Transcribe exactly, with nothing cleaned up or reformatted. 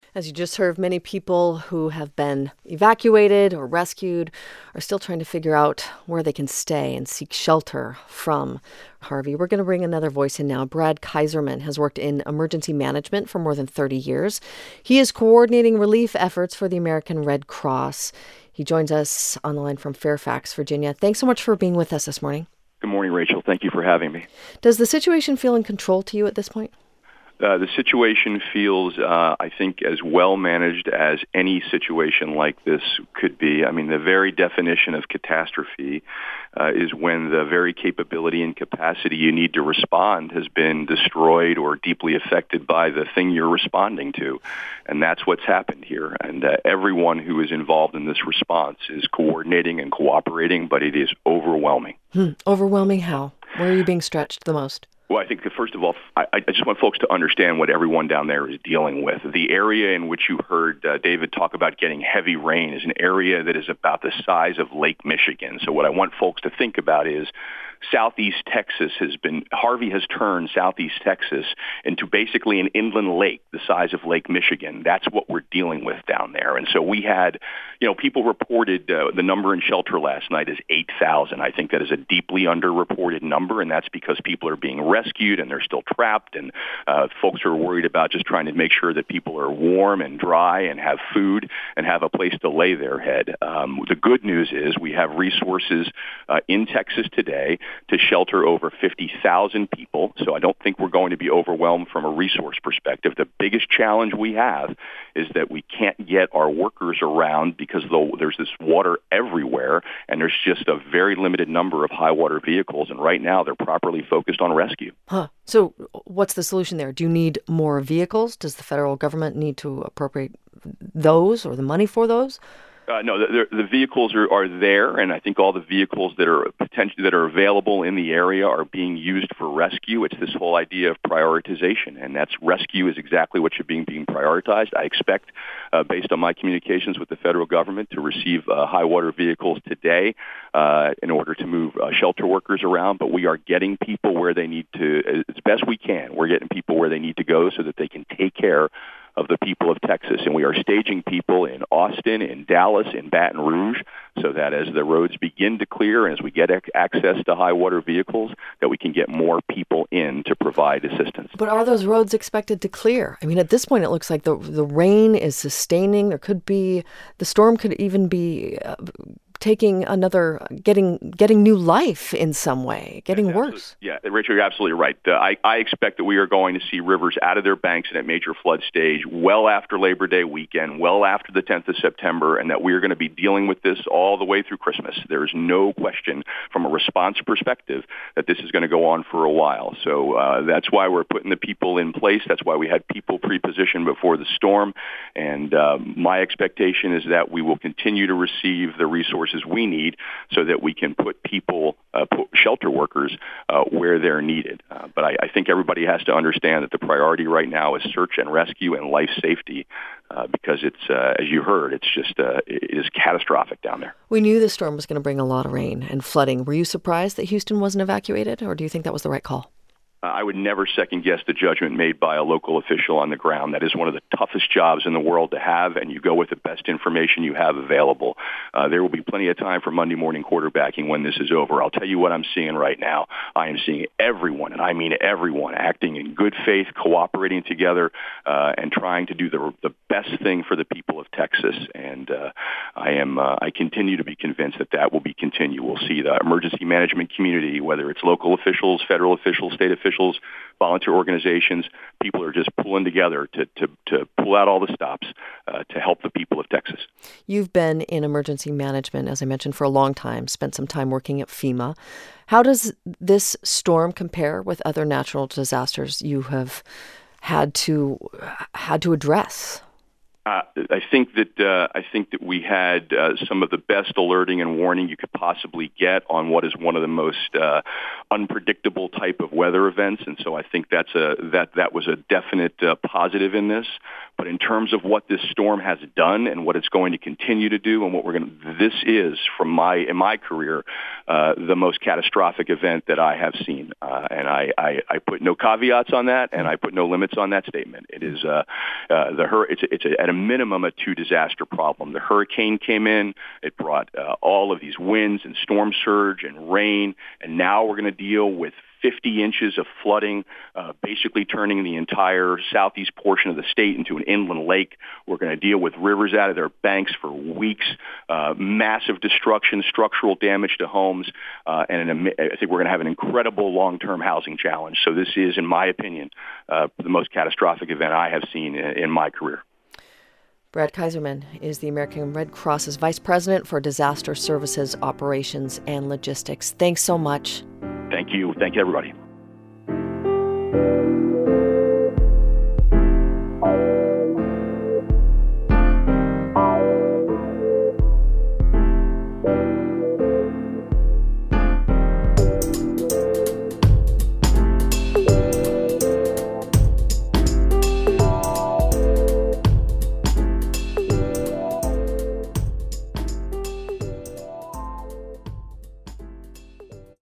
As you just heard, many people who have been evacuated or rescued are still trying to figure out where they can stay and seek shelter from Harvey. We're going to bring another voice in now. Brad Kaiserman has worked in emergency management for more than thirty years. He is coordinating relief efforts for the American Red Cross. He joins us on the line from Fairfax, Virginia. Thanks so much for being with us this morning. Good morning, Rachel. Thank you for having me. Does the situation feel in control to you at this point? Uh, the situation feels, uh, I think, as well managed as any situation like this could be. I mean, the very definition of catastrophe uh, is when the very capability and capacity you need to respond has been destroyed or deeply affected by the thing you're responding to. And that's what's happened here. And uh, everyone who is involved in this response is coordinating and cooperating, but it is overwhelming. Hmm. Overwhelming how? Where are you being stretched the most? Well, I think that first of all, I, I just want folks to understand what everyone down there is dealing with. The area in which you heard uh, David talk about getting heavy rain is an area that is about the size of Lake Michigan. So what I want folks to think about is Southeast Texas has been, Harvey has turned Southeast Texas into basically an inland lake the size of Lake Michigan. That's what we're dealing with down there. And so we had, you know, people reported uh, the number in shelter last night is eight thousand. I think that is a deeply underreported number, and that's because people are being rescued and they're still trapped, and uh, folks are worried about just trying to make sure that people are warm and dry and have food and have a place to lay their head. Um, the good news is we have resources uh, in Texas today to shelter over fifty thousand people. So I don't think we're going to be overwhelmed from a resource perspective. The biggest challenge we have is that we can't get our workers around because there's this water everywhere, and there's just a very limited number of high water vehicles. And right now they're properly focused on rescue. Huh. So what's the solution there? Do you need more vehicles? Does the federal government need to appropriate those or the money for those? Uh, no, the, the vehicles are, are there, and I think all the vehicles that are potentially that are available in the area are being used for rescue. It's this whole idea of prioritization, and that's rescue is exactly what should be being prioritized. I expect, uh, based on my communications with the federal government, to receive uh, high water vehicles today uh, in order to move uh, shelter workers around. But we are getting people where they need to, as best we can. We're getting people where they need to go so that they can take care of the people of Texas. And we are staging people in Austin, in Dallas, in Baton Rouge, so that as the roads begin to clear and as we get ac- access to high water vehicles, that we can get more people in to provide assistance. But are those roads expected to clear? I mean, at this point, it looks like the the rain is sustaining. There could be, the storm could even be uh, taking another, getting getting new life in some way, getting yeah, worse. Yeah, Rachel, you're absolutely right. Uh, I, I expect that we are going to see rivers out of their banks in a major flood stage well after Labor Day weekend, well after the tenth of September, and that we are going to be dealing with this all the way through Christmas. There is no question from a response perspective that this is going to go on for a while. So uh, that's why we're putting the people in place. That's why we had people pre-positioned before the storm. And uh, my expectation is that we will continue to receive the resources we need so that we can put people, uh, put shelter workers uh, where they're needed. Uh, but I, I think everybody has to understand that the priority right now is search and rescue and life safety uh, because it's, uh, as you heard, it's just, uh, it is catastrophic down there. We knew the storm was going to bring a lot of rain and flooding. Were you surprised that Houston wasn't evacuated, or do you think that was the right call? Uh, I would never second-guess the judgment made by a local official on the ground. That is one of the toughest jobs in the world to have, and you go with the best information you have available. Uh, there will be plenty of time for Monday morning quarterbacking when this is over. I'll tell you what I'm seeing right now. I am seeing everyone, and I mean everyone, acting in good faith, cooperating together, uh, and trying to do the, the best thing for the people of Texas. And uh, I am, uh, I continue to be convinced that that will be continued. We'll see the emergency management community, whether it's local officials, federal officials, state officials, officials, volunteer organizations, people are just pulling together to to, to pull out all the stops uh, to help the people of Texas. You've been in emergency management, as I mentioned, for a long time, spent some time working at FEMA. How does this storm compare with other natural disasters you have had to had to address? Uh, I think that uh, I think that we had uh, some of the best alerting and warning you could possibly get on what is one of the most uh, unpredictable type of weather events, and so I think that's a that that was a definite uh, positive in this. But in terms of what this storm has done and what it's going to continue to do, and what we're going to, this is from my in my career uh, the most catastrophic event that I have seen, uh, and I, I I put no caveats on that, and I put no limits on that statement. It is uh, uh, the her it's a, it's a, at a minimum a two disaster problem. The hurricane came in, it brought uh, all of these winds and storm surge and rain, and now we're going to deal with fifty inches of flooding, uh, basically turning the entire southeast portion of the state into an inland lake. We're going to deal with rivers out of their banks for weeks, uh, massive destruction, structural damage to homes, uh, and an, I think we're going to have an incredible long-term housing challenge. So this is, in my opinion, uh, the most catastrophic event I have seen in, in my career. Brad Kaiserman is the American Red Cross's Vice President for Disaster Services, Operations, and Logistics. Thanks so much. Thank you. Thank you, everybody.